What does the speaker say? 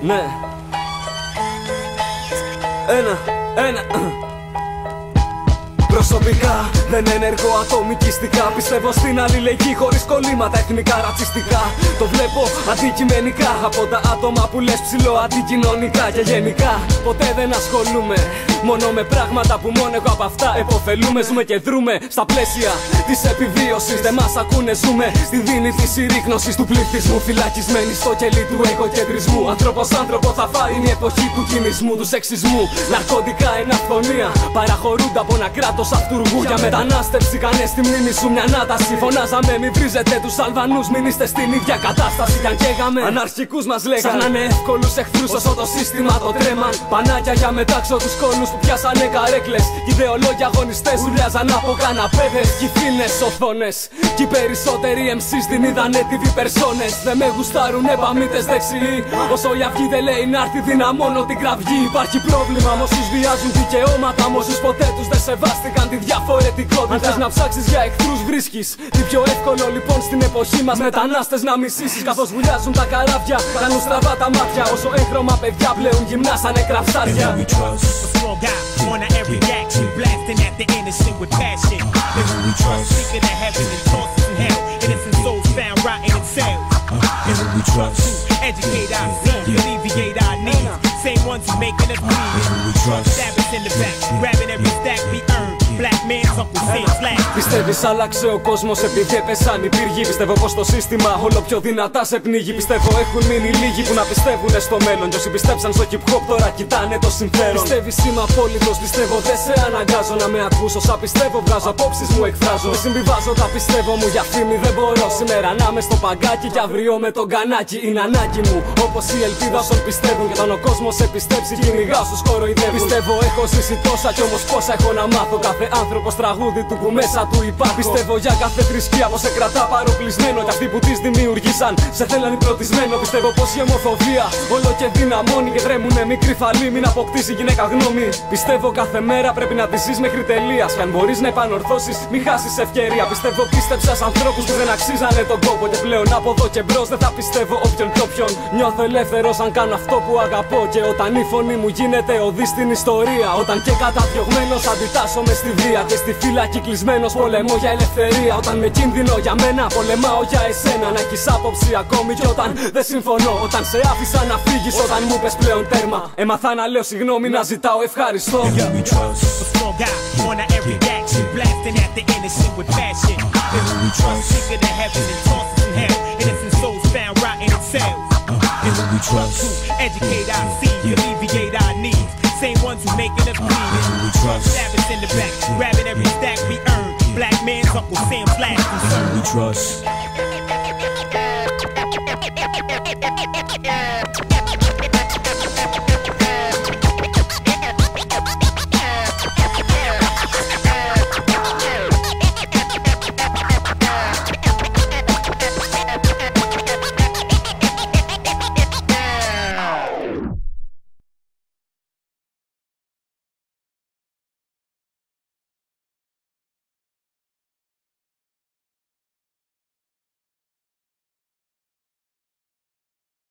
Ναι. Ένα. Προσωπικά δεν ενεργώ ατομικιστικά. Πιστεύω στην αλληλεγγύη χωρίς κολλήματα εθνικά ρατσιστικά. Το βλέπω αντικειμενικά από τα άτομα που λες ψηλό αντικοινωνικά. Και γενικά ποτέ δεν ασχολούμαι μόνο με πράγματα που μόνο εγώ από αυτά επωφελούμε. Ζούμε και δρούμε στα πλαίσια της επιβίωσης. Δεν μας ακούνε, ζούμε στη δίνη της συρρίκνωσης του πληθυσμού. Φυλακισμένοι στο κελί του εγωκεντρισμού. Άνθρωπος άνθρωπο θα φάει, είναι η εποχή του κινησμού, του σεξισμού. Ναρκωτικά εν αυθονία παραχωρούνται από ένα κράτος αυτούργου. Για μετανάστευση κάνε στη μνήμη σου μια ανάταση. Φωνάζαμε μη βρίζετε τους Αλβανούς, μην είστε στην ίδια κατάσταση. Κι αν καίγαμε αναρχικούς μας λέγανε. Ψάχνανε εύκολους εχθρούς όσο το σύστημα το τρέμαν. Πανάκια για μετάξω τους κόλους που πιάσανε καρέκλες. Κι ιδεολόγοι αγωνιστές ουρλιάζαν από καναπέδες. Κι φίνες οθόνες. Κι οι περισσότεροι MCs την είδανε TV περσόνες. Δεν με γουστάρουν επαμήτες δεξιοί. Όσο η αυγή δεν λέει να έρθει δυναμώνω την κραυγή. Υπάρχει πρόβλημα με όσους βιάζουν δικαιώματα. Με όσους ποτέ τους δεν σεβάστηκαν τη διαφορετικότητα. Αν θες να ψάξεις για εχθρούς βρίσκεις. Τι πιο εύκολο λοιπόν στην εποχή μας μετανάστες να μισήσεις. Καθώς βουλιάζουν τα καράβια, κάνουν στραβά τα μάτια. Όσο έγχρωμα παιδιά πλέον γυμνάσανε κραυσάρια. On to every action, blasting at the innocent with passion. In who we trust, speaking to heaven and tosses in hell. Innocent souls found rotting in cells. In who we trust, educate our sins, alleviate our needs. Same ones who making us bleed. in who we trust. Stab us in the back, grabbing every stack we earn. Black man's Uncle Sam slash. Πιστεύεις άλλαξε ο κόσμος επειδή έπεσαν οι πύργοι. Πιστεύω πως το σύστημα όλο πιο δυνατά σε πνίγει. Πιστεύω έχουν μείνει λίγοι που να πιστεύουνε στο μέλλον. Κι όσοι πιστέψαν στο hip hop τώρα κοιτάνε το συμφέρον. Πιστεύεις είμαι απόλυτος, πιστεύω δεν σε αναγκάζω να με ακούς. Όσα πιστεύω βγάζω απόψεις μου εκφράζω. Δεν συμβιβάζω τα πιστεύω μου για φήμη δεν μπορώ. Σήμερα να είμαι στο παγκάκι κι αύριο με τον κανάκι. Είναι ανάγκη μου όπως η ελπίδα όσων πιστεύουν. Και όταν ο κόσμος σε πιστέψει κυνηγάω στους κοροϊδεύουν. Πιστεύω έχω ζήσει τόσα κι όμως πόσα έχω να μάθω. Κάθε άνθρωπος τραγούδι του που μέσα του υπάρχω. Πιστεύω για κάθε θρησκεία πως σε κρατά παροπλισμένο. Κι αυτοί που τις δημιουργήσαν σε θέλαν υπρωτισμένο. Πιστεύω πως η ομοφοβία όλο και δυναμώνει. Και τρέμουνε μικρή φαλή μην αποκτήσει γυναίκα γνώμη. Πιστεύω κάθε μέρα πρέπει να τη ζεις μέχρι τελείας. Κι αν μπορείς να επανορθώσεις μη χάσεις ευκαιρία. Πιστεύω πίστεψα σ' ανθρώπους που δεν αξίζανε τον κόπο. Και πλέον από εδώ και μπρος δεν θα πιστεύω όποιον κι όποιον. Νιώθω ελεύθερος αν κάνω αυτό που αγαπώ. Και όταν η φωνή μου γίνεται οδή στην ιστορία. Όταν και καταδιωγμένος αντιτάσσομαι στη βία. Και στη φύλακη κλεισμένος πολεμώ για ελευθερία. Όταν με κίνδυνο για μένα πολεμάω για εσένα. Να έχεις άποψη ακόμη κι όταν δεν συμφωνώ. Όταν σε άφησα να φύγεις, όταν μου πες πλέον τέρμα. Έμαθα να λέω συγγνώμη, να ζητάω ευχαριστώ. In who we trust, A strong guy on to every action, blasting at the innocent with passion. in who we trust, Speaking to heaven and tosses in hell. Innocent souls found rotting in cells. in who we trust, Educate our seeds, alleviate our needs. Same ones who making us bleed. in who we trust, Stab us in the back, grabbing every stack we earn. Black man's Uncle Sam slash in who we trust.